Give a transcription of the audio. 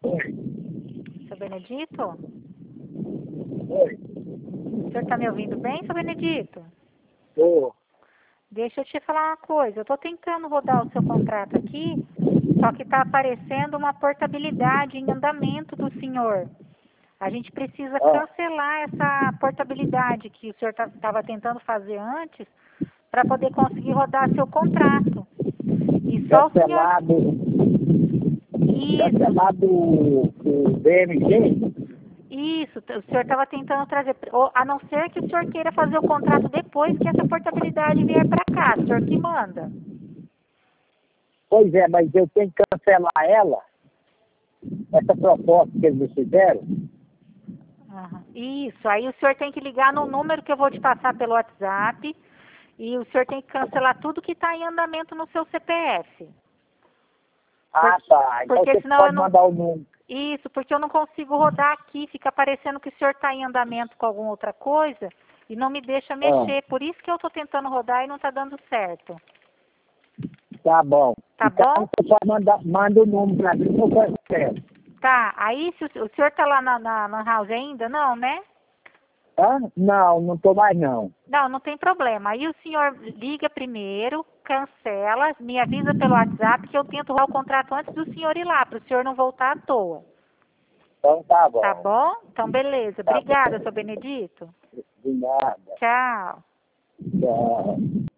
Oi, Seu Benedito? oi, O senhor está me ouvindo bem, seu Benedito? tô. Deixa eu te falar uma coisa. Eu estou tentando rodar o seu contrato aqui, só que está aparecendo uma portabilidade em andamento do senhor. A gente precisa Ah, cancelar essa portabilidade que o senhor estava tentando fazer antes para poder conseguir rodar seu contrato. E só o senhor. cancelado, Isso, cancelado o BMG? isso. O senhor estava tentando trazer. A não ser que o senhor queira fazer o contrato depois que essa portabilidade vier para cá. O senhor que manda. Pois é, mas eu tenho que cancelar ela, essa proposta que eles me fizeram. Aham. Isso. Aí o senhor tem que ligar no número que eu vou te passar pelo WhatsApp. E o senhor tem que cancelar tudo que está em andamento no seu CPF. Ah, tá. Então Porque você senão eu pode não. mandar o número. Isso, porque eu não consigo rodar aqui. Fica parecendo que o senhor está em andamento com alguma outra coisa e não me deixa Ah, mexer. Por isso que eu estou tentando rodar e não está dando certo. tá bom. Tá Então bom? você pode mandar, manda o número pra mim que eu cancelo. Tá. Aí, se o senhor está lá na house ainda? Não, né? Hã? Não, não tô mais não. Não, não tem problema. Aí o senhor liga primeiro, cancela, me avisa pelo WhatsApp que eu tento rodar o contrato antes do senhor ir lá, para o senhor não voltar à toa. Então tá Tá bom. bom? Então, beleza. Tá Obrigada, bom. seu Benedito. De nada. Tchau. Tchau.